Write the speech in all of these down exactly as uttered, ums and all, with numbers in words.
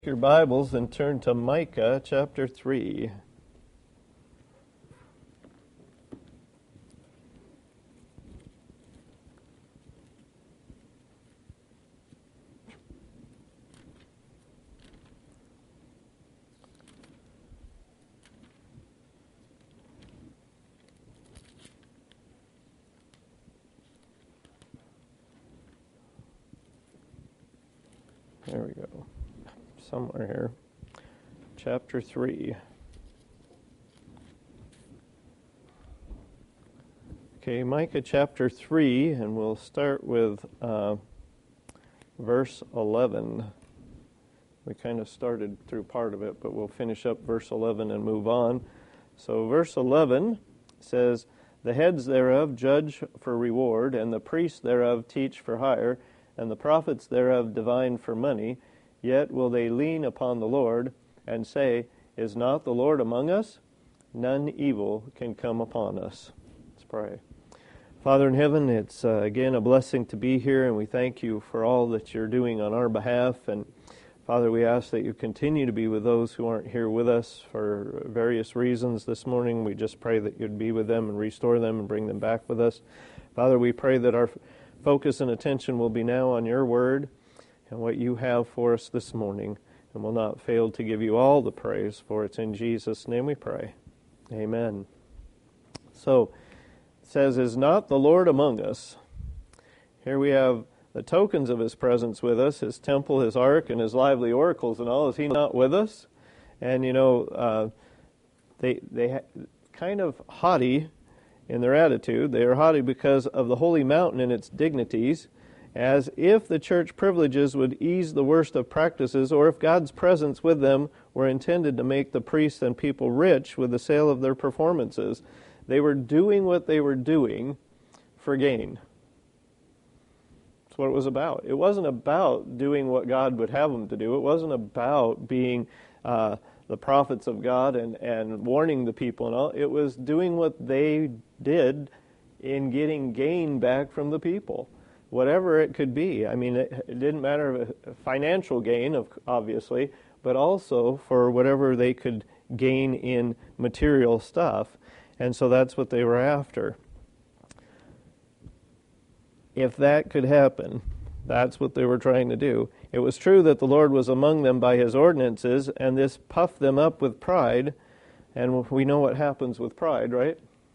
Your Bibles and turn to Micah chapter three. There we go. Somewhere here. Chapter three. Okay, Micah chapter three, and we'll start with uh, verse eleven. We kind of started through part of it, but we'll finish up verse eleven and move on. So verse eleven says, "The heads thereof judge for reward, and the priests thereof teach for hire, and the prophets thereof divine for money. Yet will they lean upon the Lord, and say, Is not the Lord among us? None evil can come upon us." Let's pray. Father in heaven, it's uh, again a blessing to be here, and we thank you for all that you're doing on our behalf. And Father, we ask that you continue to be with those who aren't here with us for various reasons this morning. We just pray that you'd be with them and restore them and bring them back with us. Father, we pray that our focus and attention will be now on your word and what you have for us this morning, and will not fail to give you all the praise, for it's in Jesus' name we pray. Amen. So, it says, "Is not the Lord among us?" Here we have the tokens of his presence with us, his temple, his ark, and his lively oracles and all. Is he not with us? And, you know, uh, they they ha- kind of haughty in their attitude. They are haughty because of the holy mountain and its dignities, as if the church privileges would ease the worst of practices, or if God's presence with them were intended to make the priests and people rich with the sale of their performances. They were doing what they were doing for gain. That's what it was about. It wasn't about doing what God would have them to do. It wasn't about being uh, the prophets of God and, and warning the people and all. It was doing what they did in getting gain back from the people. Whatever it could be. I mean, it, it didn't matter financial gain, of, obviously, but also for whatever they could gain in material stuff. And so that's what they were after. If that could happen, that's what they were trying to do. It was true that the Lord was among them by his ordinances, and this puffed them up with pride. And we know what happens with pride, right?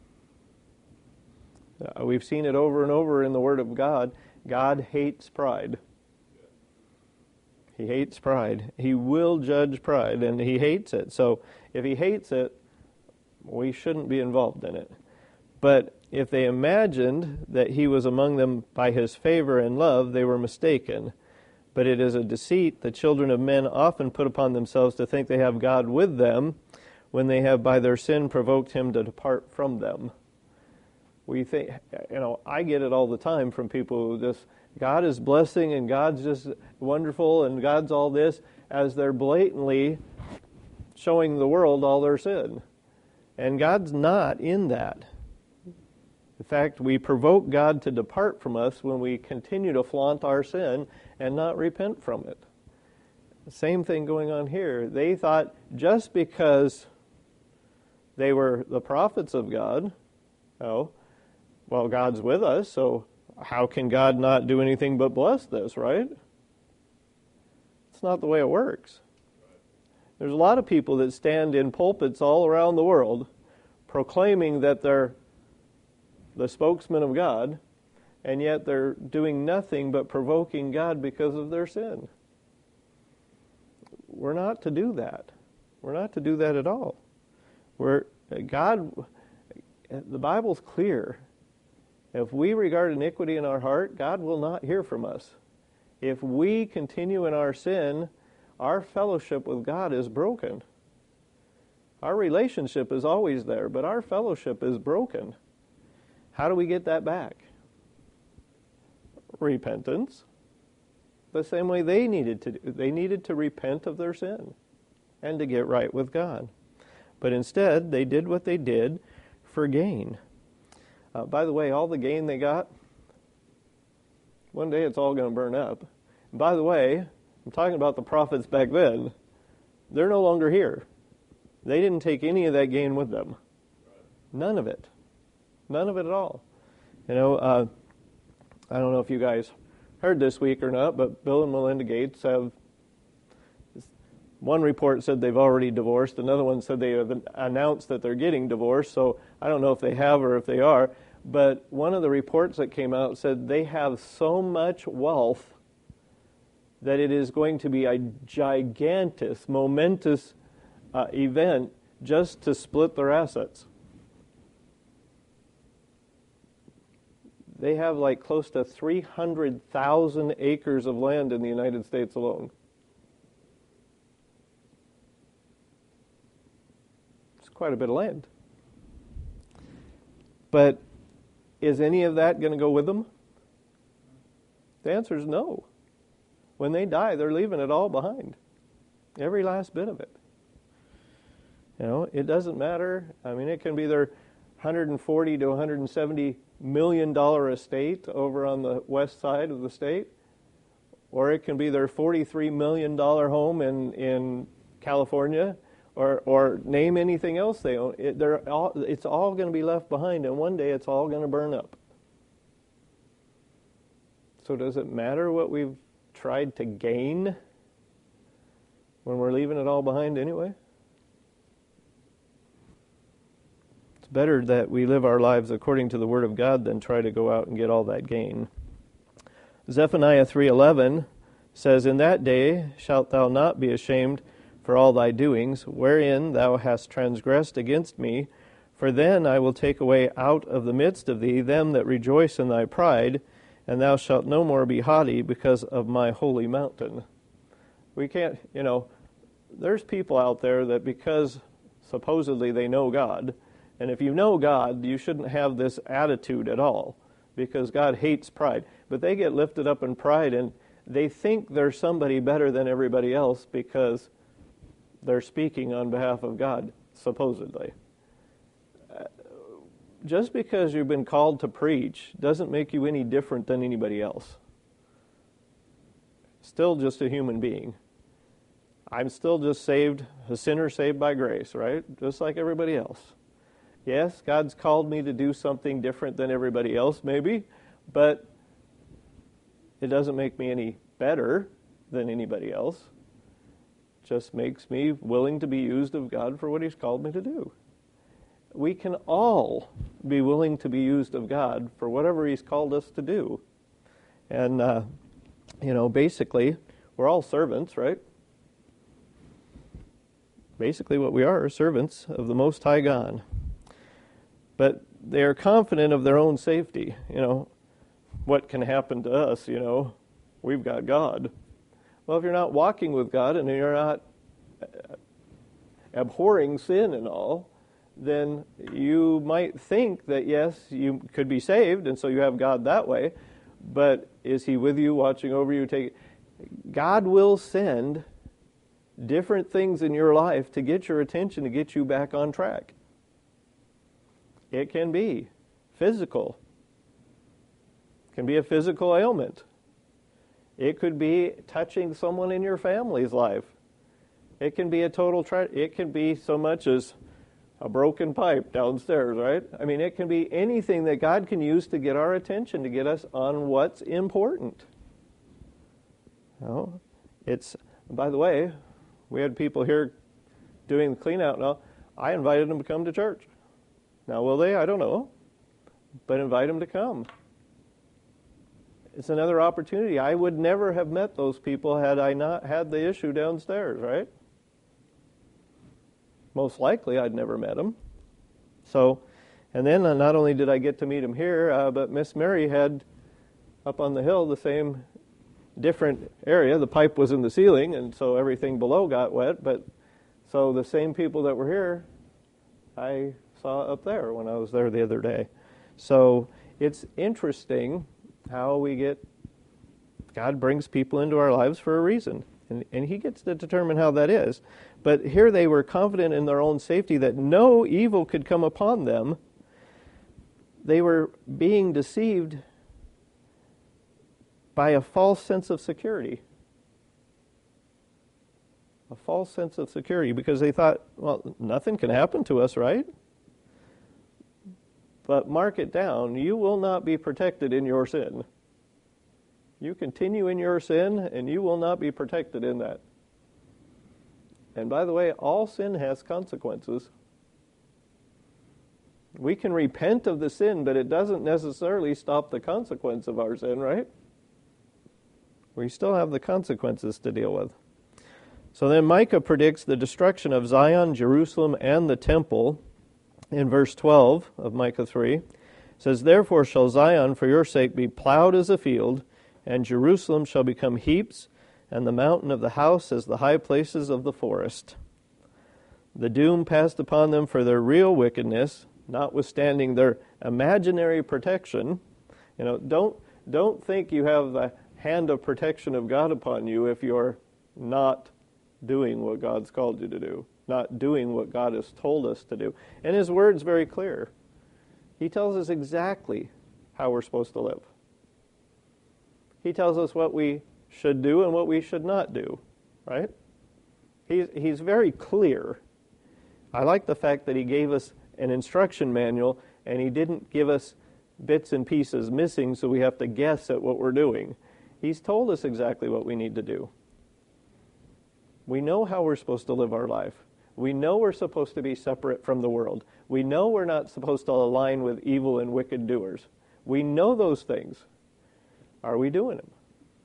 Uh, we've seen it over and over in the Word of God. God hates pride. He hates pride. He will judge pride, and he hates it. So if he hates it, we shouldn't be involved in it. But if they imagined that he was among them by his favor and love, they were mistaken. But it is a deceit the children of men often put upon themselves to think they have God with them when they have by their sin provoked him to depart from them. We think, you know, I get it all the time from people who just, God is blessing and God's just wonderful and God's all this, as they're blatantly showing the world all their sin. And God's not in that. In fact, we provoke God to depart from us when we continue to flaunt our sin and not repent from it. The same thing going on here. They thought just because they were the prophets of God, oh, well, God's with us, so how can God not do anything but bless this, right? It's not the way it works. There's a lot of people that stand in pulpits all around the world proclaiming that they're the spokesman of God, and yet they're doing nothing but provoking God because of their sin. We're not to do that. We're not to do that at all. We're, God, the Bible's clear. If we regard iniquity in our heart, God will not hear from us. If we continue in our sin, our fellowship with God is broken. Our relationship is always there, but our fellowship is broken. How do we get that back? Repentance. The same way they needed to do. They needed to repent of their sin and to get right with God. But instead, they did what they did for gain. Uh, by the way, all the gain they got, one day it's all going to burn up. And by the way, I'm talking about the prophets back then. They're no longer here. They didn't take any of that gain with them. None of it. None of it at all. You know, uh, I don't know if you guys heard this week or not, but Bill and Melinda Gates have, one report said they've already divorced, another one said they have announced that they're getting divorced, so I don't know if they have or if they are, but one of the reports that came out said they have so much wealth that it is going to be a gigantic, momentous uh, event just to split their assets. They have like close to three hundred thousand acres of land in the United States alone. It's quite a bit of land. But is any of that going to go with them? The answer is no. When they die, they're leaving it all behind. Every last bit of it. You know, it doesn't matter. I mean, it can be their one hundred forty to one hundred seventy million dollar estate over on the west side of the state, or it can be their forty-three million dollar home in in California, or or name anything else they own. It, they're all, it's all going to be left behind, and one day it's all going to burn up. So does it matter what we've tried to gain when we're leaving it all behind anyway? It's better that we live our lives according to the Word of God than try to go out and get all that gain. Zephaniah three eleven says, "In that day shalt thou not be ashamed for all thy doings, wherein thou hast transgressed against me. For then I will take away out of the midst of thee them that rejoice in thy pride, and thou shalt no more be haughty because of my holy mountain." We can't, you know, there's people out there that because supposedly they know God, and if you know God, you shouldn't have this attitude at all, because God hates pride. But they get lifted up in pride, and they think they're somebody better than everybody else because they're speaking on behalf of God, supposedly. Just because you've been called to preach doesn't make you any different than anybody else. Still just a human being. I'm still just saved, a sinner saved by grace, right? Just like everybody else. Yes, God's called me to do something different than everybody else, maybe, but it doesn't make me any better than anybody else. It just makes me willing to be used of God for what He's called me to do. We can all be willing to be used of God for whatever He's called us to do. And, uh, you know, basically, we're all servants, right? Basically what we are are servants of the Most High God. But they are confident of their own safety. You know, what can happen to us, you know? We've got God. Well, if you're not walking with God and you're not abhorring sin and all, then you might think that, yes, you could be saved, and so you have God that way, but is He with you, watching over you? Take, God will send different things in your life to get your attention, to get you back on track. It can be physical. It can be a physical ailment. It could be touching someone in your family's life. It can be a total tra- it can be so much as a broken pipe downstairs, right? I mean, it can be anything that God can use to get our attention, to get us on what's important. You know, it's, by the way, we had people here doing the clean out now. I invited them to come to church. Now, will they? I don't know. But invite them to come. It's another opportunity. I would never have met those people had I not had the issue downstairs, right? Most likely I'd never met them. So, and then uh, not only did I get to meet them here, uh, but Miss Mary had up on the hill the same different area. The pipe was in the ceiling, and so everything below got wet. But so the same people that were here, I saw up there when I was there the other day. So it's interesting how we get, God brings people into our lives for a reason. And, and He gets to determine how that is. But here they were confident in their own safety that no evil could come upon them. They were being deceived by a false sense of security. A false sense of security, because they thought, well, nothing can happen to us, right? But mark it down, you will not be protected in your sin. You continue in your sin, and you will not be protected in that. And by the way, all sin has consequences. We can repent of the sin, but it doesn't necessarily stop the consequence of our sin, right? We still have the consequences to deal with. So then Micah predicts the destruction of Zion, Jerusalem, and the temple in verse twelve of Micah three. It says, "Therefore shall Zion for your sake be plowed as a field, and Jerusalem shall become heaps, and the mountain of the house as the high places of the forest. The doom passed upon them for their real wickedness, notwithstanding their imaginary protection." You know, don't don't think you have the hand of protection of God upon you if you're not doing what God's called you to do, not doing what God has told us to do. And His Word's very clear. He tells us exactly how we're supposed to live. He tells us what we should do and what we should not do, right? He's, he's very clear. I like the fact that He gave us an instruction manual and He didn't give us bits and pieces missing so we have to guess at what we're doing. He's told us exactly what we need to do. We know how we're supposed to live our life. We know we're supposed to be separate from the world. We know we're not supposed to align with evil and wicked doers. We know those things. Are we doing them?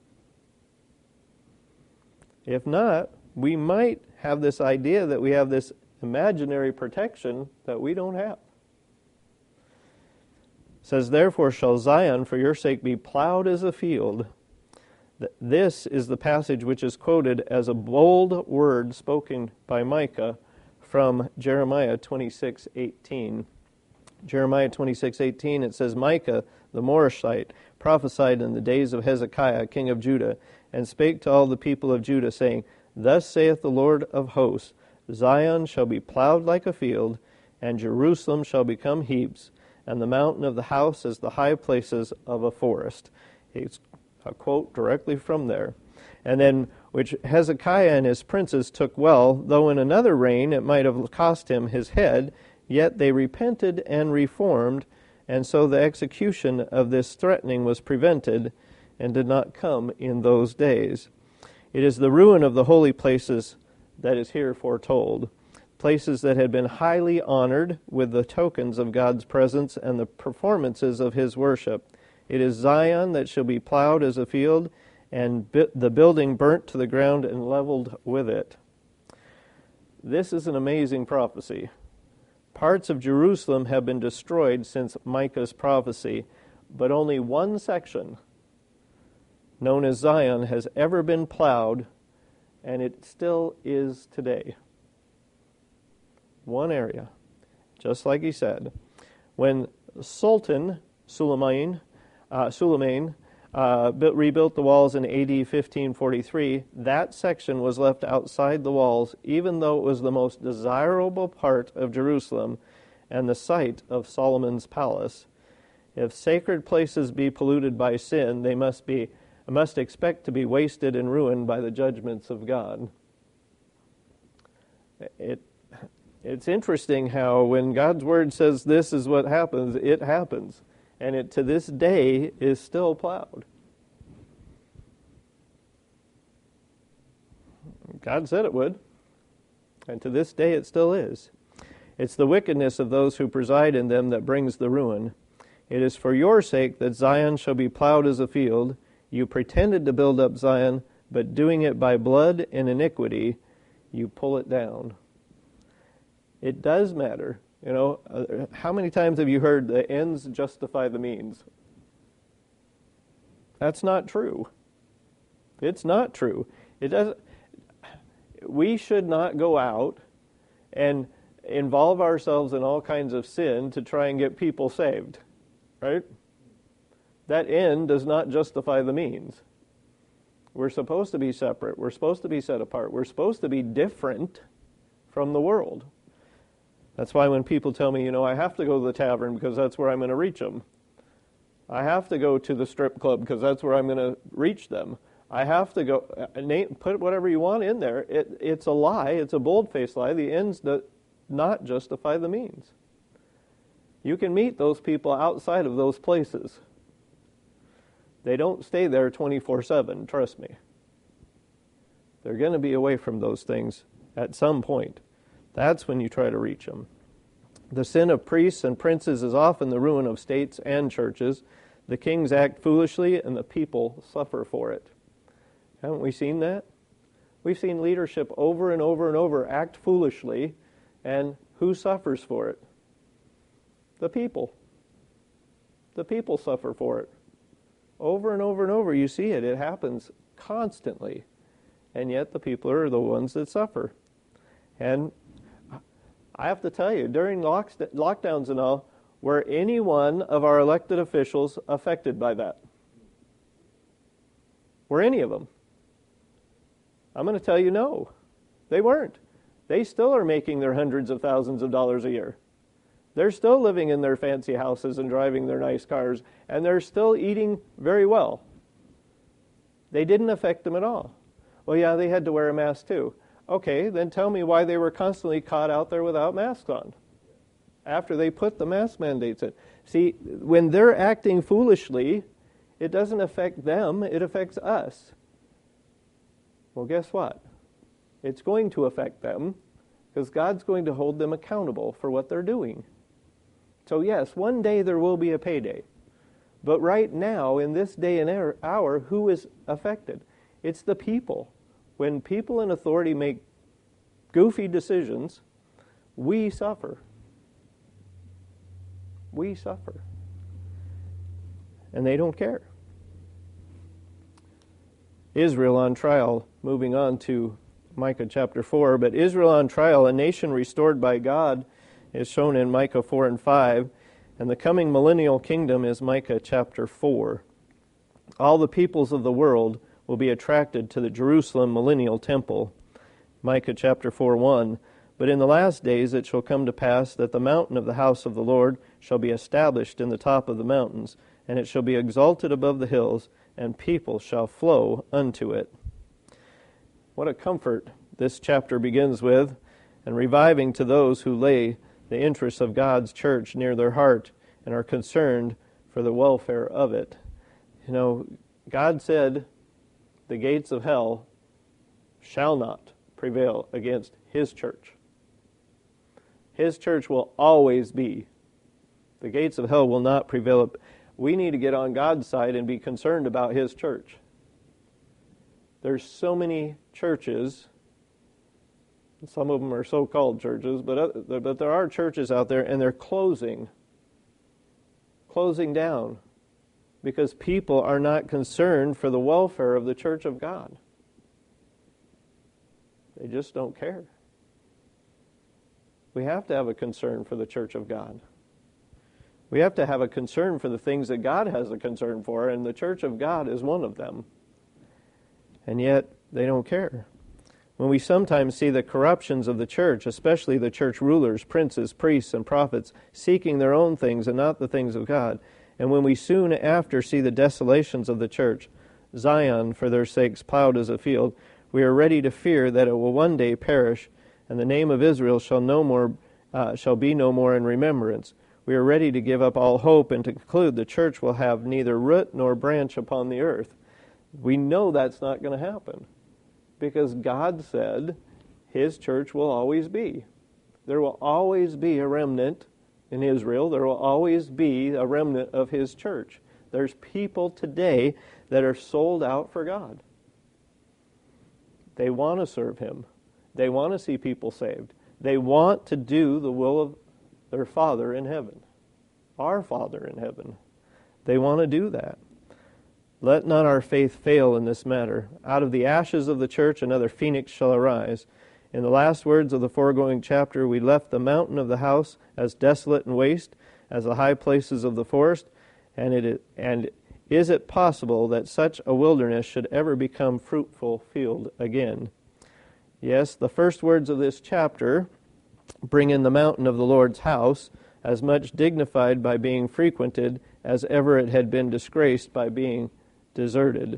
If not, we might have this idea that we have this imaginary protection that we don't have. It says, "Therefore shall Zion for your sake be plowed as a field." This is the passage which is quoted as a bold word spoken by Micah from Jeremiah twenty-six eighteen. Jeremiah twenty-six eighteen, it says, "Micah the Morashite prophesied in the days of Hezekiah, king of Judah, and spake to all the people of Judah, saying, Thus saith the Lord of hosts, Zion shall be plowed like a field, and Jerusalem shall become heaps, and the mountain of the house as the high places of a forest." It's a quote directly from there. "And then, which Hezekiah and his princes took well, though in another reign it might have cost him his head, yet they repented and reformed, and so the execution of this threatening was prevented, and did not come in those days. It is the ruin of the holy places that is here foretold, places that had been highly honored with the tokens of God's presence and the performances of His worship. It is Zion that shall be plowed as a field, and bi- the building burnt to the ground and leveled with it." This is an amazing prophecy. Parts of Jerusalem have been destroyed since Micah's prophecy, but only one section, known as Zion, has ever been plowed, and it still is today. One area, just like he said. When Sultan Suleiman Uh, Suleiman uh, built, rebuilt the walls in A D fifteen forty-three, that section was left outside the walls, even though it was the most desirable part of Jerusalem and the site of Solomon's palace. If sacred places be polluted by sin, they must be must expect to be wasted and ruined by the judgments of God. It it's interesting how when God's word says this is what happens, it happens. And it to this day is still plowed. God said it would. And to this day it still is. It's the wickedness of those who preside in them that brings the ruin. It is for your sake that Zion shall be plowed as a field. You pretended to build up Zion, but doing it by blood and iniquity, you pull it down. It does matter. You know, uh, how many times have you heard the ends justify the means? That's not true. It's not true. It doesn't. We should not go out and involve ourselves in all kinds of sin to try and get people saved, right? That end does not justify the means. We're supposed to be separate. We're supposed to be set apart. We're supposed to be different from the world. That's why when people tell me, you know, I have to go to the tavern because that's where I'm going to reach them. I have to go to the strip club because that's where I'm going to reach them. I have to go, uh, name, put whatever you want in there. It, it's a lie. It's a bold-faced lie. The ends do not justify the means. You can meet those people outside of those places. They don't stay there twenty-four seven, trust me. They're going to be away from those things at some point. That's when you try to reach them. The sin of priests and princes is often the ruin of states and churches. The kings act foolishly and the people suffer for it. Haven't we seen that? We've seen leadership over and over and over act foolishly, and who suffers for it? The people. The people suffer for it. Over and over and over you see it. It happens constantly. And yet the people are the ones that suffer. And I have to tell you, during lock lockdowns and all, were any one of our elected officials affected by that? Were any of them? I'm going to tell you no. They weren't. They still are making their hundreds of thousands of dollars a year. They're still living in their fancy houses and driving their nice cars, and they're still eating very well. They didn't affect them at all. Well, yeah, they had to wear a mask too. Okay, then tell me why they were constantly caught out there without masks on after they put the mask mandates in. See, when they're acting foolishly, it doesn't affect them, it affects us. Well, guess what? It's going to affect them because God's going to hold them accountable for what they're doing. So yes, one day there will be a payday. But right now, in this day and hour, who is affected? It's the people. When people in authority make goofy decisions, we suffer. We suffer. And they don't care. Israel on trial, moving on to Micah chapter four. But Israel on trial, a nation restored by God, is shown in Micah four and five. And the coming millennial kingdom is Micah chapter four. All the peoples of the world will be attracted to the Jerusalem millennial temple. Micah chapter four, one. But in the last days it shall come to pass that the mountain of the house of the Lord shall be established in the top of the mountains, and it shall be exalted above the hills, and people shall flow unto it. What a comfort this chapter begins with, and reviving to those who lay the interests of God's church near their heart and are concerned for the welfare of it. You know, God said the gates of hell shall not prevail against His church. His church will always be. The gates of hell will not prevail. We need to get on God's side and be concerned about His church. There's so many churches, some of them are so-called churches, but, other, but there are churches out there, and they're closing, closing down, because people are not concerned for the welfare of the church of God. They just don't care. We have to have a concern for the church of God. We have to have a concern for the things that God has a concern for, and the church of God is one of them. And yet, they don't care. When we sometimes see the corruptions of the church, especially the church rulers, princes, priests, and prophets, seeking their own things and not the things of God, and when we soon after see the desolations of the church, Zion, for their sakes, plowed as a field, we are ready to fear that it will one day perish, and the name of Israel shall no more uh, shall be no more in remembrance. We are ready to give up all hope and to conclude the church will have neither root nor branch upon the earth. We know that's not going to happen, because God said His church will always be. There will always be a remnant in Israel. There will always be a remnant of His church. There's people today that are sold out for God. They want to serve Him. They want to see people saved. They want to do the will of their Father in heaven, our Father in heaven. They want to do that. Let not our faith fail in this matter. Out of the ashes of the church another phoenix shall arise. In the last words of the foregoing chapter, we left the mountain of the house as desolate and waste as the high places of the forest, and it is, and is it possible that such a wilderness should ever become fruitful field again? Yes, the first words of this chapter bring in the mountain of the Lord's house, as much dignified by being frequented as ever it had been disgraced by being deserted.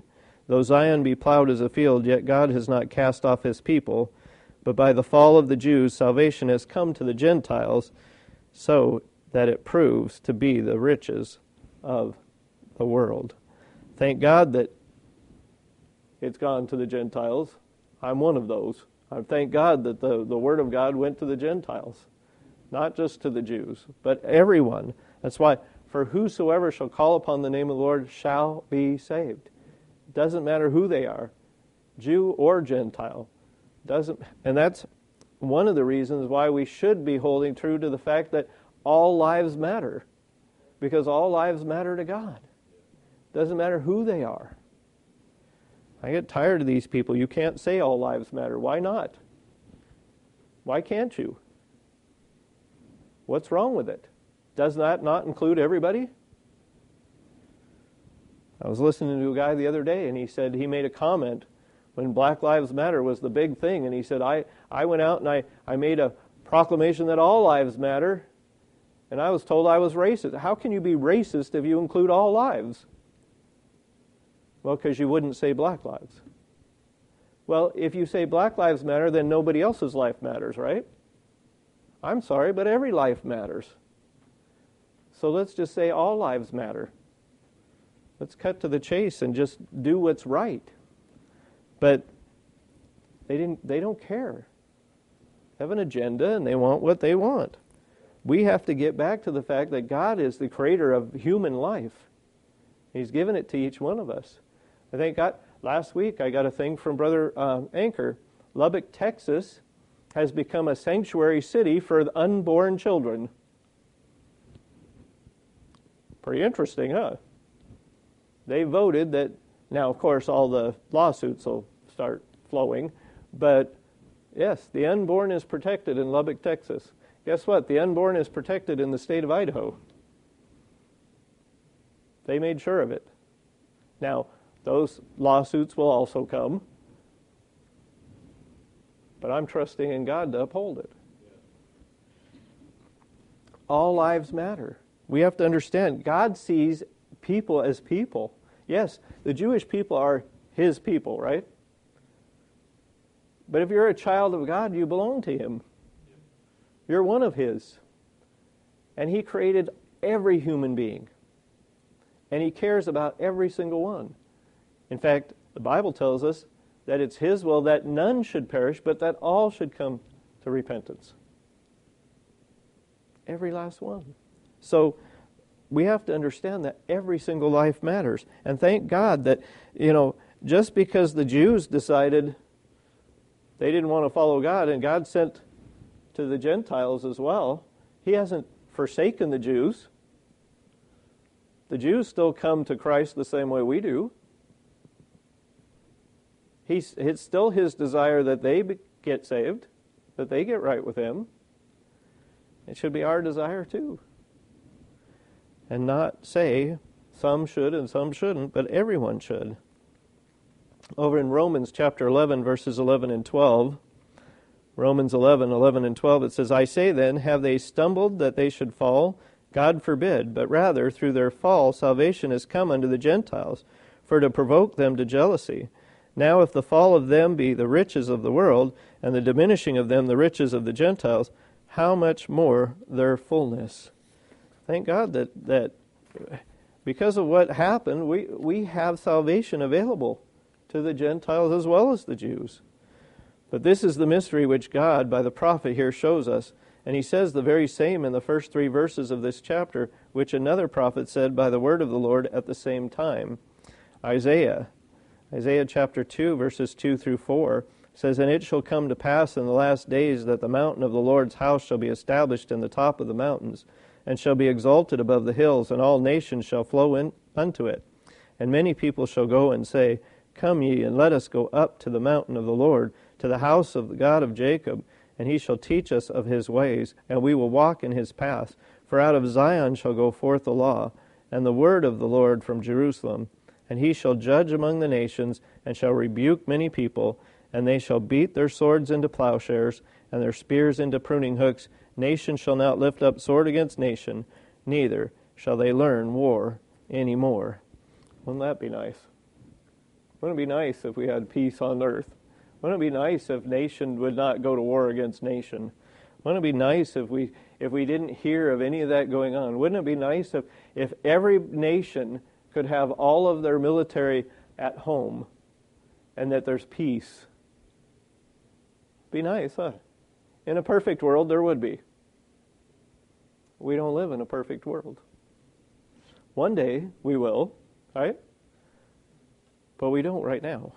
Though Zion be plowed as a field, yet God has not cast off his people. But by the fall of the Jews, salvation has come to the Gentiles, so that it proves to be the riches of the world. Thank God that it's gone to the Gentiles. I'm one of those. I thank God that the, the Word of God went to the Gentiles, not just to the Jews, but everyone. That's why, for whosoever shall call upon the name of the Lord shall be saved. It doesn't matter who they are, Jew or Gentile. Doesn't, and that's one of the reasons why we should be holding true to the fact that all lives matter, because all lives matter to God. Doesn't matter who they are. I get tired of these people. You can't say all lives matter. Why not? Why can't you? What's wrong with it? Does that not include everybody? I was listening to a guy the other day, and he said he made a comment when Black Lives Matter was the big thing, and he said, I, I went out and I, I made a proclamation that all lives matter, and I was told I was racist. How can you be racist if you include all lives? Well, because you wouldn't say black lives. Well, if you say black lives matter, then nobody else's life matters, right? I'm sorry, but every life matters. So let's just say all lives matter. Let's cut to the chase and just do what's right. But they didn't. They don't care. They have an agenda and they want what they want. We have to get back to the fact that God is the creator of human life. He's given it to each one of us. I think God, last week I got a thing from Brother uh, Anchor. Lubbock, Texas has become a sanctuary city for unborn children. Pretty interesting, huh? They voted that, now of course all the lawsuits will start flowing, but yes, the unborn is protected in Lubbock, Texas. Guess what? The unborn is protected in the state of Idaho. They made sure of it. Now, those lawsuits will also come, but I'm trusting in God to uphold it. All lives matter. We have to understand, God sees people as people. Yes, the Jewish people are His people, right? But if you're a child of God, you belong to Him. You're one of His. And He created every human being. And He cares about every single one. In fact, the Bible tells us that it's His will that none should perish, but that all should come to repentance. Every last one. So we have to understand that every single life matters. And thank God that, you know, just because the Jews decided they didn't want to follow God, and God sent to the Gentiles as well, He hasn't forsaken the Jews. The Jews still come to Christ the same way we do. He's, it's still His desire that they be, get saved, that they get right with Him. It should be our desire too. And not say some should and some shouldn't, but everyone should. Over in Romans chapter eleven, verses eleven and twelve, Romans eleven, eleven and twelve, it says, I say then, have they stumbled that they should fall? God forbid, but rather through their fall salvation has come unto the Gentiles, for to provoke them to jealousy. Now if the fall of them be the riches of the world, and the diminishing of them the riches of the Gentiles, how much more their fullness? Thank God that, that because of what happened, we, we have salvation available to the Gentiles as well as the Jews. But this is the mystery which God, by the prophet here, shows us. And he says the very same in the first three verses of this chapter, which another prophet said by the word of the Lord at the same time. Isaiah, Isaiah chapter two, verses two through four, says, And it shall come to pass in the last days that the mountain of the Lord's house shall be established in the top of the mountains, and shall be exalted above the hills, and all nations shall flow in unto it. And many people shall go and say, Come ye, and let us go up to the mountain of the Lord, to the house of the God of Jacob, and He shall teach us of His ways, and we will walk in His paths. For out of Zion shall go forth the law, and the word of the Lord from Jerusalem. And He shall judge among the nations, and shall rebuke many people, and they shall beat their swords into plowshares, and their spears into pruning hooks. Nation shall not lift up sword against nation, neither shall they learn war any more. Wouldn't that be nice? Wouldn't it be nice if we had peace on earth? Wouldn't it be nice if nation would not go to war against nation? Wouldn't it be nice if we if we didn't hear of any of that going on? Wouldn't it be nice if, if every nation could have all of their military at home and that there's peace? Be nice, huh? In a perfect world, there would be. We don't live in a perfect world. One day, we will, right? But we don't right now.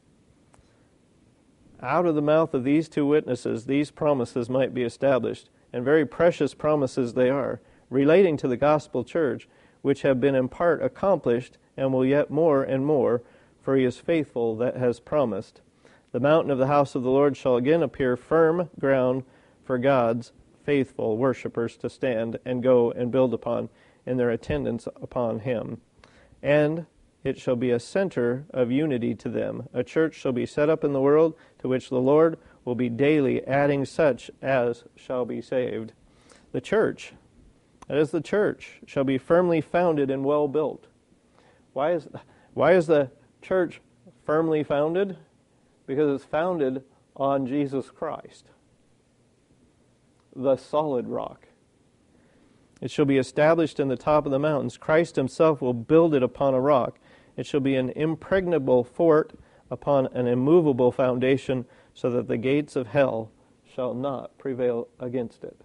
Out of the mouth of these two witnesses, these promises might be established, and very precious promises they are, relating to the gospel church, which have been in part accomplished, and will yet more and more, for he is faithful that has promised. The mountain of the house of the Lord shall again appear firm ground for God's faithful worshippers to stand and go and build upon in their attendance upon him. And it shall be a center of unity to them. A church shall be set up in the world, to which the Lord will be daily adding such as shall be saved. The church, that is the church, shall be firmly founded and well built. Why is, why is the church firmly founded? Because it's founded on Jesus Christ, the solid rock. It shall be established in the top of the mountains. Christ himself will build it upon a rock. It shall be an impregnable fort upon an immovable foundation, so that the gates of hell shall not prevail against it.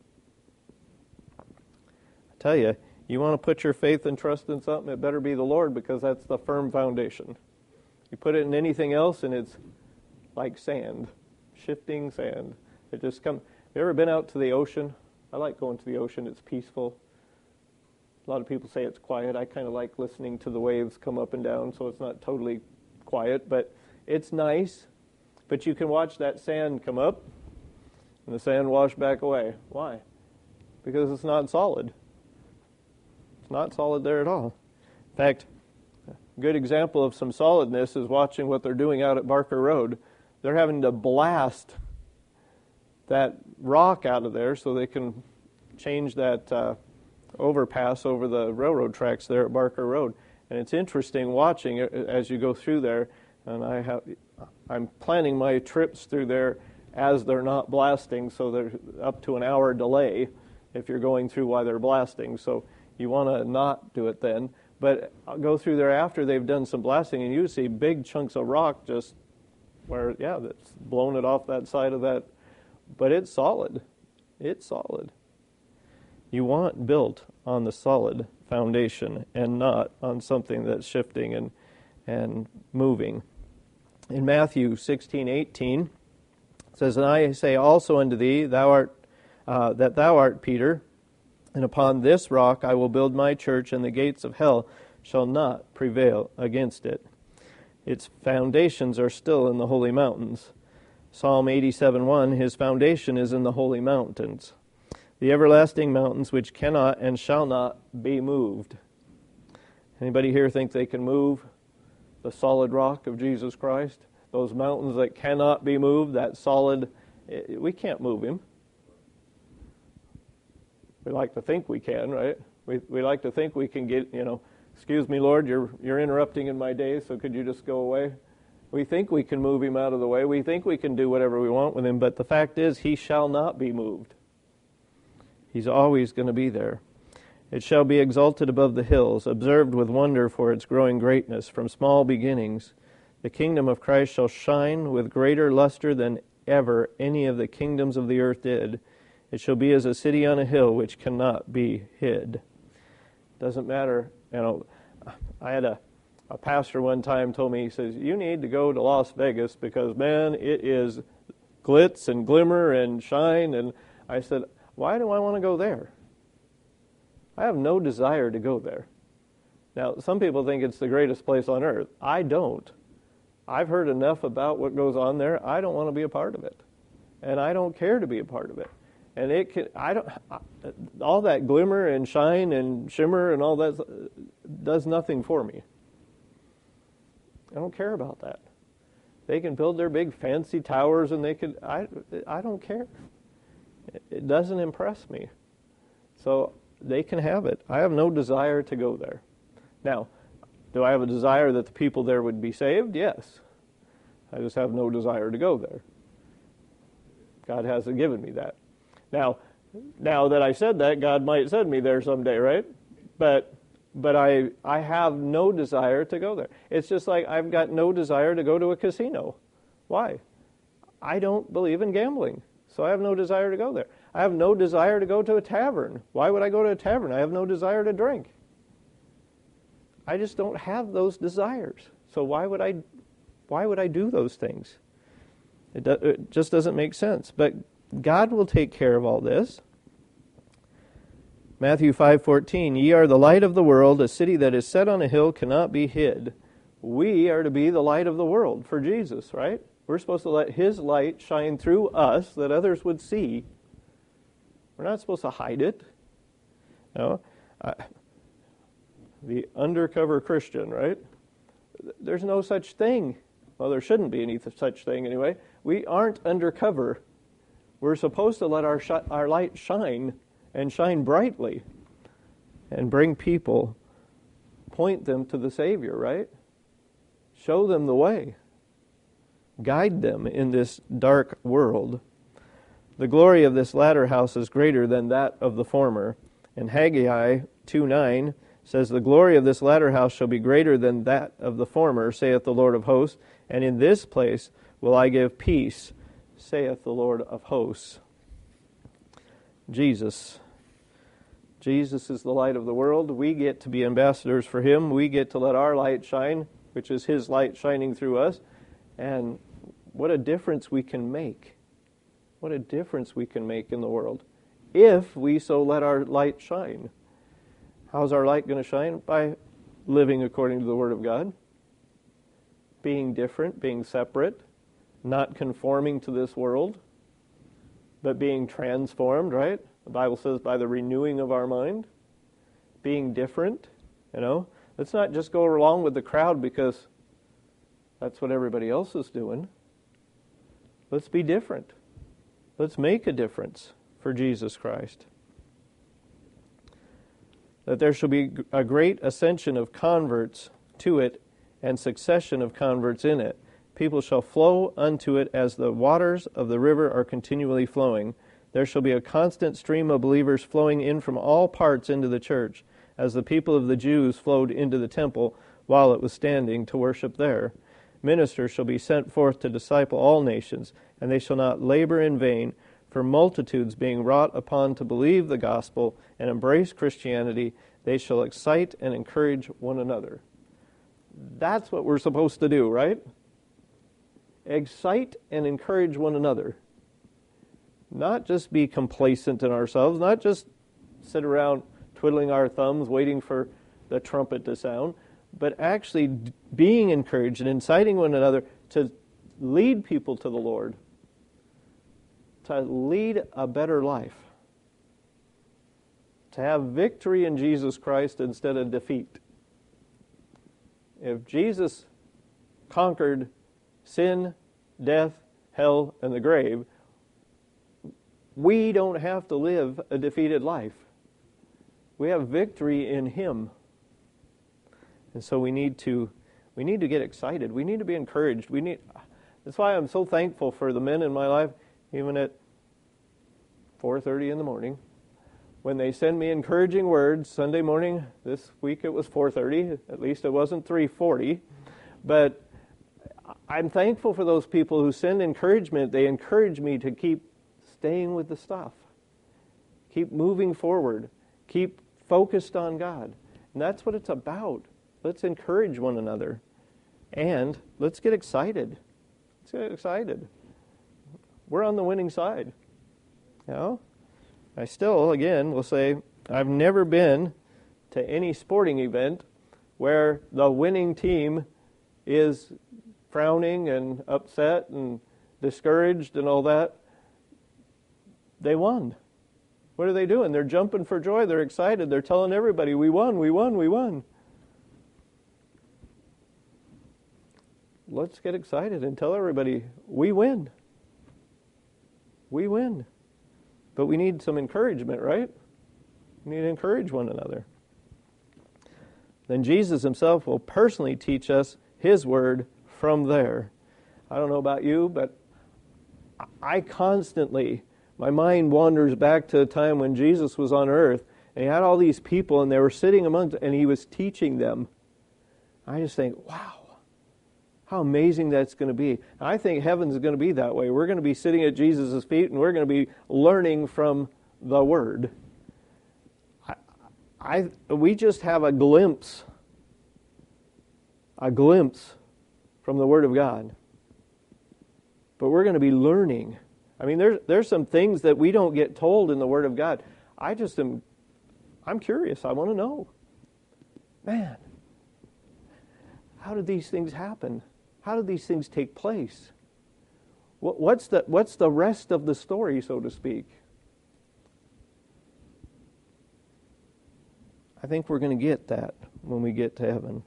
I tell you, you want to put your faith and trust in something, it better be the Lord, because that's the firm foundation. You put it in anything else, and it's like sand, shifting sand. It just comes. Have you ever been out to the ocean? I like going to the ocean. It's peaceful. A lot of people say it's quiet. I kind of like listening to the waves come up and down, so it's not totally quiet, but it's nice. But you can watch that sand come up and the sand wash back away. Why? Because it's not solid. It's not solid there at all. In fact, a good example of some solidness is watching what they're doing out at Barker Road. They're having to blast that rock out of there so they can change that uh, overpass over the railroad tracks there at Barker Road. And it's interesting watching it as you go through there. And I have, I'm planning my trips through there as they're not blasting, so there's up to an hour delay if you're going through while they're blasting. So you want to not do it then. But I'll go through there after they've done some blasting, and you see big chunks of rock just where, yeah, that's blown it off that side of that. But it's solid. It's solid. You want built on the solid foundation and not on something that's shifting and and moving. In Matthew sixteen eighteen, it says, "And I say also unto thee, thou art uh, that thou art Peter, and upon this rock I will build my church, and the gates of hell shall not prevail against it." Its foundations are still in the holy mountains. Psalm eighty-seven one, his foundation is in the holy mountains, the everlasting mountains which cannot and shall not be moved. Anybody here think they can move the solid rock of Jesus Christ? Those mountains that cannot be moved, that solid, we can't move him. We like to think we can, right? We we like to think we can get, you know, excuse me, Lord, you're you're interrupting in my day, so could you just go away? We think we can move him out of the way. We think we can do whatever we want with him, but the fact is, he shall not be moved. He's always going to be there. It shall be exalted above the hills, observed with wonder for its growing greatness from small beginnings. The kingdom of Christ shall shine with greater luster than ever any of the kingdoms of the earth did. It shall be as a city on a hill which cannot be hid. Doesn't matter. You know, I had a, a pastor one time told me, he says, you need to go to Las Vegas because, man, it is glitz and glimmer and shine. And I said, why do I want to go there? I have no desire to go there. Now, some people think it's the greatest place on earth. I don't. I've heard enough about what goes on there. I don't want to be a part of it. And I don't care to be a part of it. And it can, I don't, all that glimmer and shine and shimmer and all that does nothing for me. I don't care about that. They can build their big fancy towers and they could, I, I don't care. It doesn't impress me. So they can have it. I have no desire to go there. Now, Do I have a desire that the people there would be saved? Yes. I just have no desire to go there. God hasn't given me that. Now, now that I said that, God might send me there someday, right? But but I I have no desire to go there. It's just like I've got no desire to go to a casino. Why? I don't believe in gambling, so I have no desire to go there. I have no desire to go to a tavern. Why would I go to a tavern? I have no desire to drink. I just don't have those desires. So why would I why would I do those things? It, do, it just doesn't make sense. But God will take care of all this. Matthew five fourteen, ye are the light of the world, a city that is set on a hill cannot be hid. We are to be the light of the world for Jesus, right? We're supposed to let His light shine through us that others would see. We're not supposed to hide it. No. I, the undercover Christian, right? There's no such thing. Well, there shouldn't be any such thing anyway. We aren't undercover. We're supposed to let our sh- our light shine and shine brightly and bring people, point them to the Savior, right? Show them the way. Guide them in this dark world. The glory of this latter house is greater than that of the former. And Haggai two nine says, the glory of this latter house shall be greater than that of the former, saith the Lord of hosts, and in this place will I give peace, saith the Lord of hosts. Jesus. Jesus is the light of the world. We get to be ambassadors for Him. We get to let our light shine, which is His light shining through us. And what a difference we can make. What a difference we can make in the world if we so let our light shine. How's our light going to shine? By living according to the Word of God. Being different, being separate, not conforming to this world, but being transformed, right? The Bible says by the renewing of our mind. Being different, you know. Let's not just go along with the crowd because that's what everybody else is doing. Let's be different. Let's make a difference for Jesus Christ. That there shall be a great ascension of converts to it and succession of converts in it. People shall flow unto it as the waters of the river are continually flowing. There shall be a constant stream of believers flowing in from all parts into the church, as the people of the Jews flowed into the temple while it was standing to worship there. Ministers shall be sent forth to disciple all nations, and they shall not labor in vain, for multitudes being wrought upon to believe the gospel and embrace Christianity, they shall excite and encourage one another. That's what we're supposed to do, right? Excite and encourage one another. Not just be complacent in ourselves, not just sit around twiddling our thumbs waiting for the trumpet to sound, but actually being encouraged and inciting one another to lead people to the Lord, to lead a better life, to have victory in Jesus Christ instead of defeat. If Jesus conquered sin, death, hell, and the grave, we don't have to live a defeated life. We have victory in Him. And so we need to we need to get excited. We need to be encouraged. We need that's why I'm so thankful for the men in my life, even at four thirty in the morning. When they send me encouraging words, Sunday morning, this week it was four thirty, at least it wasn't three forty. But I'm thankful for those people who send encouragement. They encourage me to keep staying with the stuff. Keep moving forward. Keep focused on God. And that's what it's about. Let's encourage one another. And let's get excited. Let's get excited. We're on the winning side. You know? I still, again, will say, I've never been to any sporting event where the winning team is frowning and upset and discouraged and all that. They won. What are they doing? They're jumping for joy. They're excited. They're telling everybody, we won, we won, we won. Let's get excited and tell everybody, we win. We win. But we need some encouragement, right? We need to encourage one another. then Jesus himself will personally teach us his word from there. I don't know about you, but I constantly, my mind wanders back to the time when Jesus was on earth, and he had all these people, and they were sitting among, and he was teaching them. I just think, wow, how amazing that's going to be. I think heaven's going to be that way. We're going to be sitting at Jesus' feet, and we're going to be learning from the Word. I, I, we just have a glimpse, a glimpse from the Word of God. But we're going to be learning. I mean, there's there's some things that we don't get told in the Word of God. I just am, I'm curious. I want to know. Man, how did these things happen? How did these things take place? What, what's the what's the rest of the story, so to speak? I think we're going to get that when we get to heaven.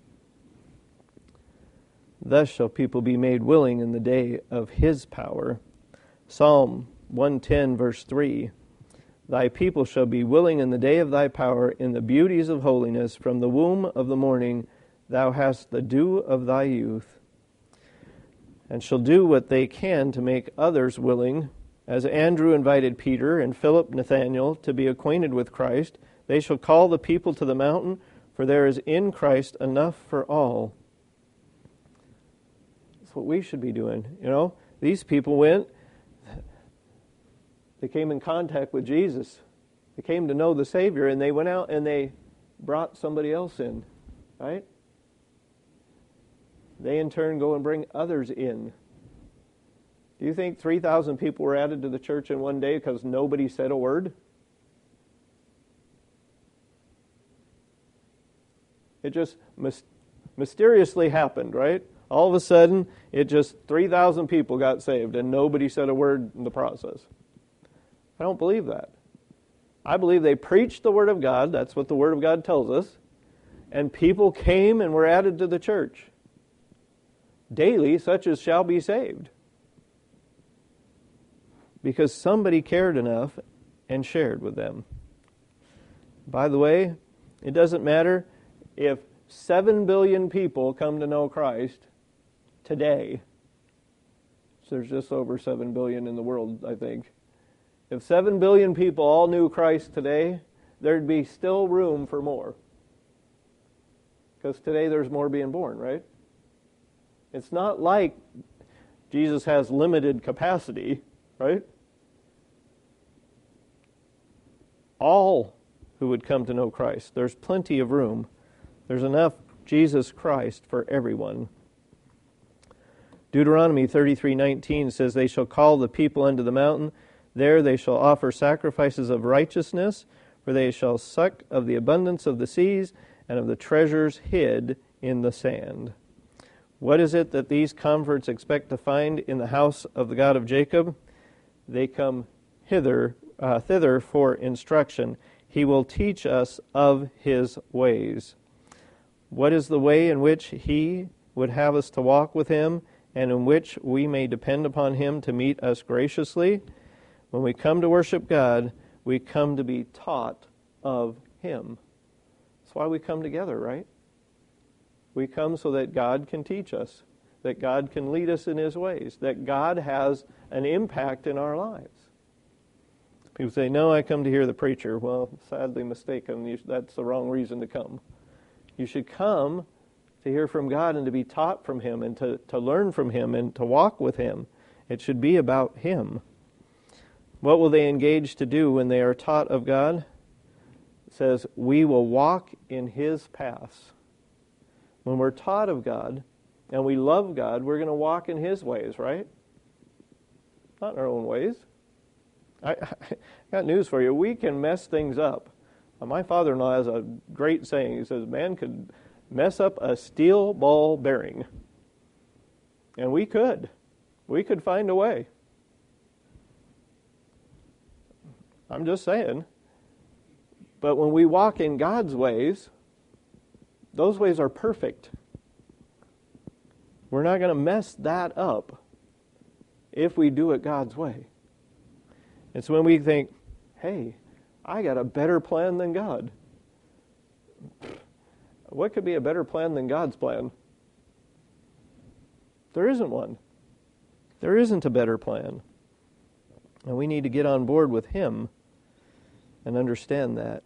Thus shall people be made willing in the day of his power. Psalm one ten, verse three. Thy people shall be willing in the day of thy power, in the beauties of holiness. From the womb of the morning thou hast the dew of thy youth. And shall do what they can to make others willing. As Andrew invited Peter and Philip Nathanael to be acquainted with Christ, they shall call the people to the mountain, for there is in Christ enough for all. That's what we should be doing. You know, these people went, they came in contact with Jesus. They came to know the Savior, and they went out and they brought somebody else in, right? They in turn go and bring others in. Do you think three thousand people were added to the church in one day because nobody said a word? It just mysteriously happened, right? All of a sudden, it just three thousand people got saved and nobody said a word in the process. I don't believe that. I believe they preached the Word of God. That's what the Word of God tells us. And people came and were added to the church. Daily, such as shall be saved. Because somebody cared enough and shared with them. By the way, it doesn't matter if seven billion people come to know Christ today. So there's just over seven billion in the world, I think. If seven billion people all knew Christ today, there'd be still room for more. Because today there's more being born, right? It's not like Jesus has limited capacity, right? All who would come to know Christ. There's plenty of room. There's enough Jesus Christ for everyone. Deuteronomy thirty-three nineteen says, They shall call the people unto the mountain. There they shall offer sacrifices of righteousness, for they shall suck of the abundance of the seas and of the treasures hid in the sand. What is it that these converts expect to find in the house of the God of Jacob? They come hither, uh, thither for instruction. He will teach us of his ways. What is the way in which he would have us to walk with him, and in which we may depend upon him to meet us graciously? When we come to worship God, we come to be taught of him. That's why we come together, right? We come so that God can teach us, that God can lead us in his ways, that God has an impact in our lives. People say, no, I come to hear the preacher. Well, sadly mistaken. That's the wrong reason to come. You should come to hear from God and to be taught from him and to, to learn from him and to walk with him. It should be about him. What will they engage to do when they are taught of God? It says, we will walk in his paths. When we're taught of God and we love God, we're going to walk in his ways, right? Not in our own ways. I, I got news for you. We can mess things up. My father-in-law has a great saying. He says, man could mess up a steel ball bearing. And we could. We could find a way. I'm just saying. But when we walk in God's ways, those ways are perfect. We're not going to mess that up if we do it God's way. It's when we think, hey, I got a better plan than God. what could be a better plan than God's plan? There isn't one. There isn't a better plan. And we need to get on board with Him and understand that.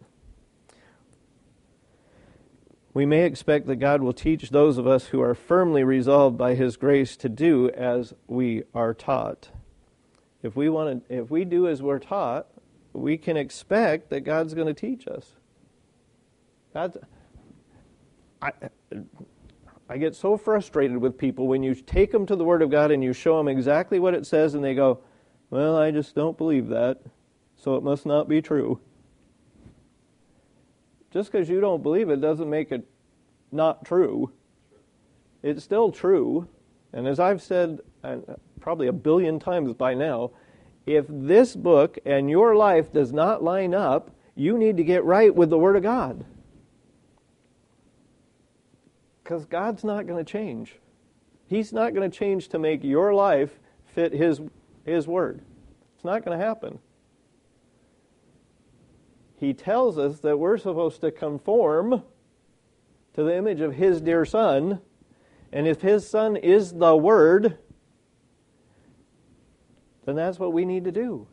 We may expect that God will teach those of us who are firmly resolved by His grace to do as we are taught. If we want to, if we do as we're taught, we can expect that God's going to teach us. God's, I, I get so frustrated with people when you take them to the Word of God and you show them exactly what it says and they go, well, I just don't believe that, so it must not be true. Just because you don't believe it doesn't make it not true. It's still true. And as I've said uh, probably a billion times by now, if this book and your life does not line up, you need to get right with the Word of God. Because God's not going to change. He's not going to change to make your life fit His, His Word. It's not going to happen. He tells us that we're supposed to conform to the image of His dear Son, and if His Son is the Word, then that's what we need to do.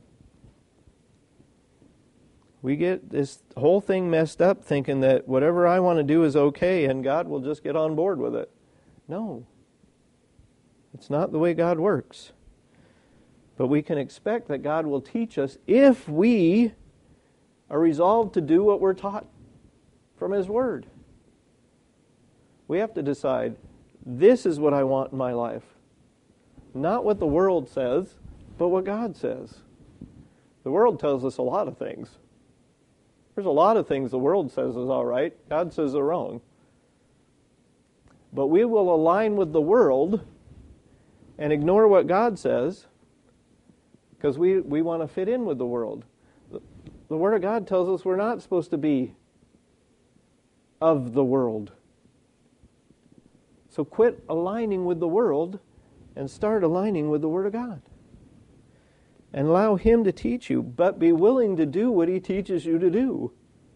We get this whole thing messed up thinking that whatever I want to do is okay and God will just get on board with it. No. It's not the way God works. But we can expect that God will teach us if we are resolved to do what we're taught from His Word. We have to decide, this is what I want in my life. Not what the world says, but what God says. The world tells us a lot of things. There's a lot of things the world says is all right. God says they're wrong. But we will align with the world and ignore what God says because we, we want to fit in with the world. The, the Word of God tells us we're not supposed to be of the world. So quit aligning with the world and start aligning with the Word of God. And allow Him to teach you, but be willing to do what He teaches you to do.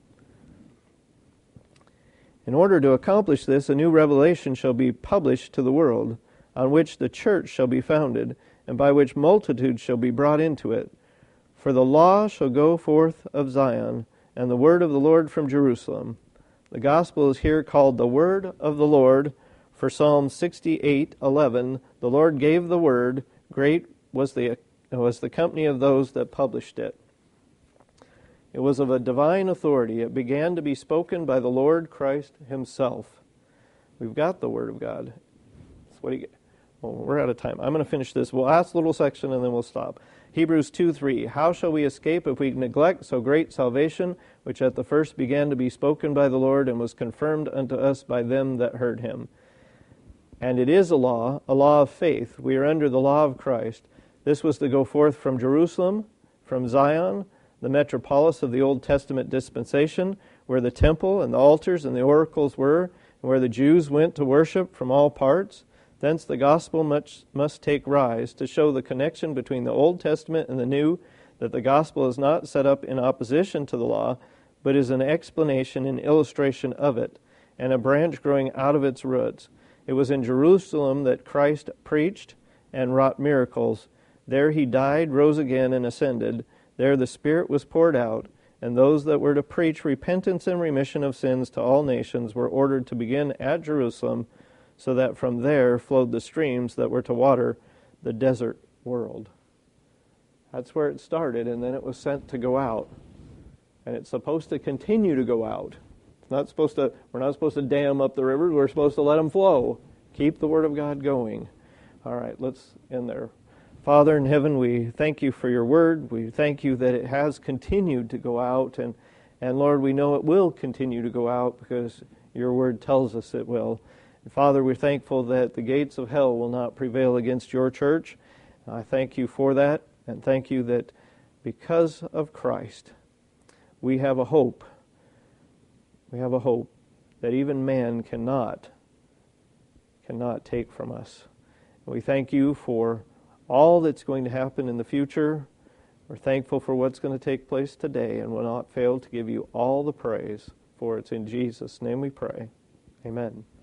In order to accomplish this, a new revelation shall be published to the world, on which the church shall be founded, and by which multitudes shall be brought into it. For the law shall go forth of Zion, and the word of the Lord from Jerusalem. The gospel is here called the word of the Lord, for Psalm sixty-eight eleven, the Lord gave the word, great was the was the company of those that published it. It was of a divine authority. It began to be spoken by the Lord Christ Himself. We've got the Word of God. That's what he, well, we're out of time. I'm going to finish this. We'll ask a little section and then we'll stop. Hebrews two three. How shall we escape if we neglect so great salvation, which at the first began to be spoken by the Lord and was confirmed unto us by them that heard Him? And it is a law, a law of faith. We are under the law of Christ. This was to go forth from Jerusalem, from Zion, the metropolis of the Old Testament dispensation, where the temple and the altars and the oracles were, and where the Jews went to worship from all parts. Thence the gospel much must take rise, to show the connection between the Old Testament and the New, that the gospel is not set up in opposition to the law, but is an explanation and illustration of it, and a branch growing out of its roots. It was in Jerusalem that Christ preached and wrought miracles. There He died, rose again, and ascended. There the Spirit was poured out, and those that were to preach repentance and remission of sins to all nations were ordered to begin at Jerusalem, so that from there flowed the streams that were to water the desert world. That's where it started, and then it was sent to go out. And it's supposed to continue to go out. It's not supposed to. We're not supposed to dam up the rivers. We're supposed to let them flow. Keep the Word of God going. All right, let's end there. Father in heaven, we thank You for Your Word. We thank You that it has continued to go out. And, and Lord, we know it will continue to go out because Your Word tells us it will. And Father, we're thankful that the gates of hell will not prevail against Your church. I thank You for that. And thank You that because of Christ, we have a hope. We have a hope that even man cannot, cannot take from us. And we thank You for all that's going to happen in the future. We're thankful for what's going to take place today and will not fail to give You all the praise, for it's in Jesus' name we pray. Amen.